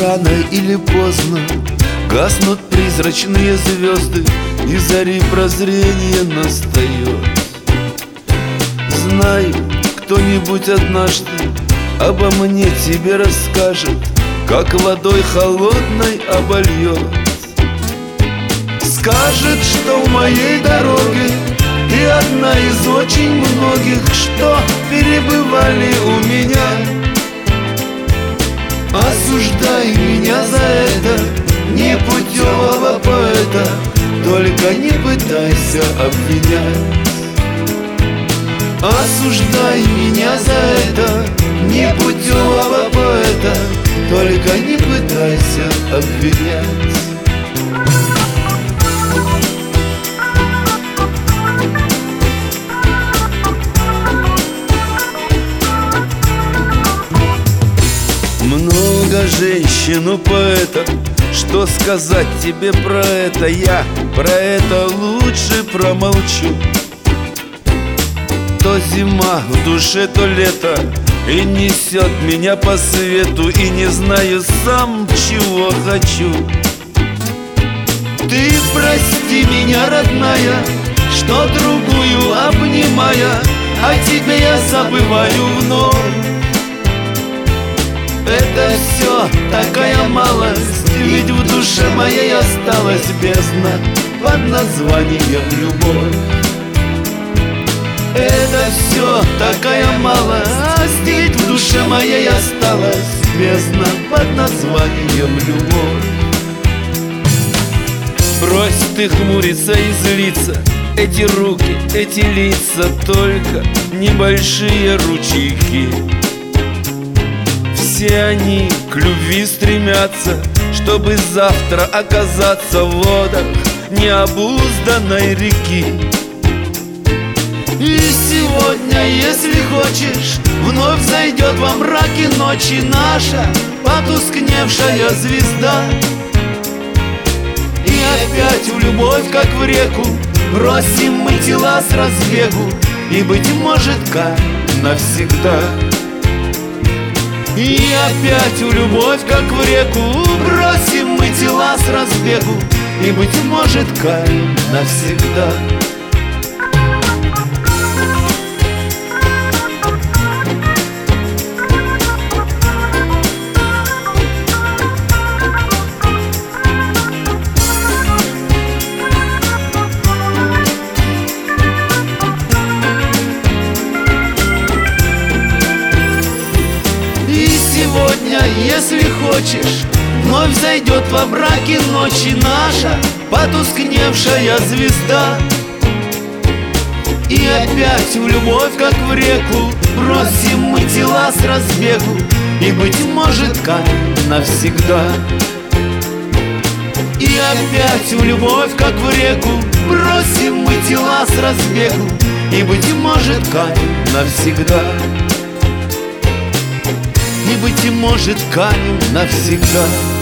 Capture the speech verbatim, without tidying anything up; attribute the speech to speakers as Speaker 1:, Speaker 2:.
Speaker 1: рано или поздно гаснут призрачные звезды, и зари прозрения настает. Знаю, кто-нибудь однажды обо мне тебе расскажет, как водой холодной обольет. Скажет, что в моей дороге ты одна из очень многих, что перебывали у меня. Осуждай меня за это, непутевого поэта, только не пытайся обвинять. Осуждай меня за это, непутевого поэта, только не пытайся обвинять. Много женщин у поэта, что сказать тебе про это? Я про это лучше промолчу. То зима в душе, то лето, и несет меня по свету, и не знаю сам, чего хочу. Ты прости меня, родная, что другую обнимая, а тебя я забываю вновь. Это все такая малость, ведь в душе моей осталась бездна под названием любовь. Это все такая малость, ведь в душе моей осталась бездна под названием любовь. Брось ты хмуриться и злиться, эти руки, эти лица, только небольшие ручейки. Все они к любви стремятся, чтобы завтра оказаться в водах необузданной реки. И сегодня, если хочешь, вновь зайдет во мраке ночи наша потускневшая звезда. И опять в любовь, как в реку, бросим мы тела с разбегу, и, быть может, как навсегда. И опять в любовь, как в реку, бросим мы тела с разбегу, и, быть может, как навсегда. Сегодня, если хочешь, вновь зайдет во мраке ночи наша потускневшая звезда. И опять в любовь, как в реку, бросим мы тела с разбегу, и, быть может, как навсегда. И опять в любовь, как в реку, бросим мы тела с разбегу, и, быть может, как навсегда. И, быть может, канем навсегда.